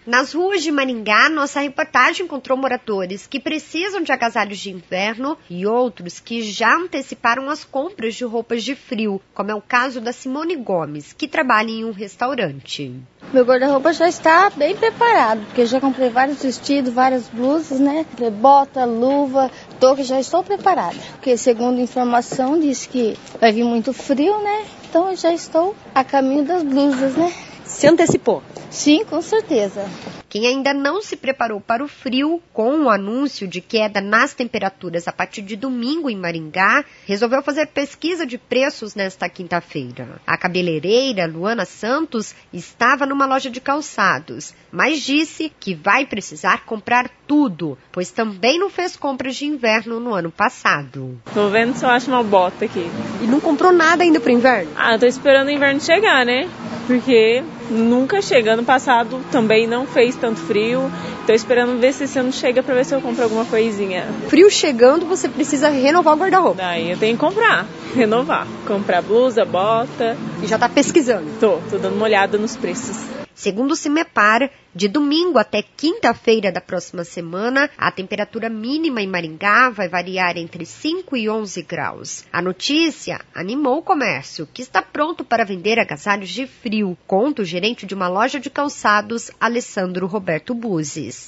Nas ruas de Maringá, nossa reportagem encontrou moradores que precisam de agasalhos de inverno e outros que já anteciparam as compras de roupas de frio, como é o caso da Simone Gomes, que trabalha em um restaurante. Meu guarda-roupa já está bem preparado, porque eu já comprei vários vestidos, várias blusas, né? Bota, luva, touca, já estou preparada. Porque segundo informação diz que vai vir muito frio, né? Então eu já estou a caminho das blusas, né? Se antecipou? Sim, com certeza. Quem ainda não se preparou para o frio, com o anúncio de queda nas temperaturas a partir de domingo em Maringá, resolveu fazer pesquisa de preços nesta quinta-feira. A cabeleireira Luana Santos estava numa loja de calçados, mas disse que vai precisar comprar tudo, pois também não fez compras de inverno no ano passado. Tô vendo se eu acho uma bota aqui. E não comprou nada ainda para o inverno? Eu tô esperando o inverno chegar, né? Porque nunca chega. Ano passado também não fez tanto frio. Tô esperando ver se esse ano chega pra ver se eu compro alguma coisinha. Frio chegando, você precisa renovar o guarda-roupa. Daí eu tenho que comprar, renovar. Comprar blusa, bota. E já tá pesquisando? Tô dando uma olhada nos preços. Segundo o CIMEPAR, de domingo até quinta-feira da próxima semana, a temperatura mínima em Maringá vai variar entre 5 e 11 graus. A notícia animou o comércio, que está pronto para vender agasalhos de frio, conta o gerente de uma loja de calçados, Alessandro Roberto Buzes.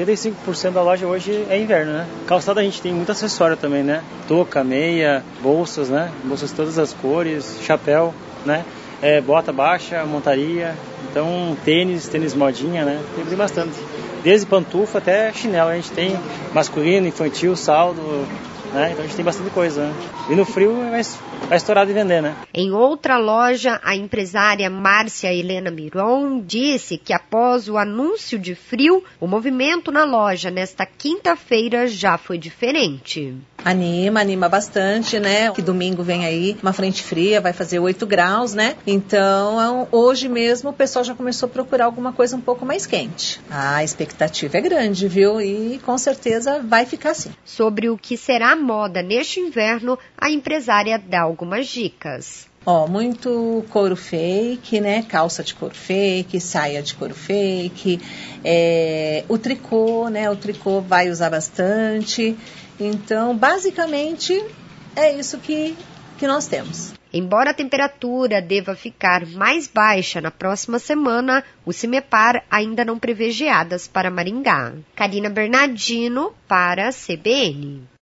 85% da loja hoje é inverno, né? Calçado a gente tem muito acessório também, né? Touca, meia, bolsas, né? Bolsas de todas as cores, chapéu, né? Bota baixa, montaria, então tênis modinha, né? Tem bastante. Desde pantufa até chinelo, a gente tem masculino, infantil, saldo, né? Então a gente tem bastante coisa, né? E no frio vai estourar de vender, né? Em outra loja, a empresária Márcia Helena Miron disse que após o anúncio de frio, o movimento na loja nesta quinta-feira já foi diferente. Anima bastante, né? Que domingo vem aí uma frente fria, vai fazer 8 graus, né? Então, hoje mesmo o pessoal já começou a procurar alguma coisa um pouco mais quente. A expectativa é grande, viu? E com certeza vai ficar assim. Sobre o que será moda neste inverno, a empresária dá algumas dicas. Muito couro fake, né? Calça de couro fake, saia de couro fake, o tricô, né? O tricô vai usar bastante. Então, basicamente, é isso que nós temos. Embora a temperatura deva ficar mais baixa na próxima semana, o CIMEPAR ainda não prevê geadas para Maringá. Karina Bernardino para a CBN.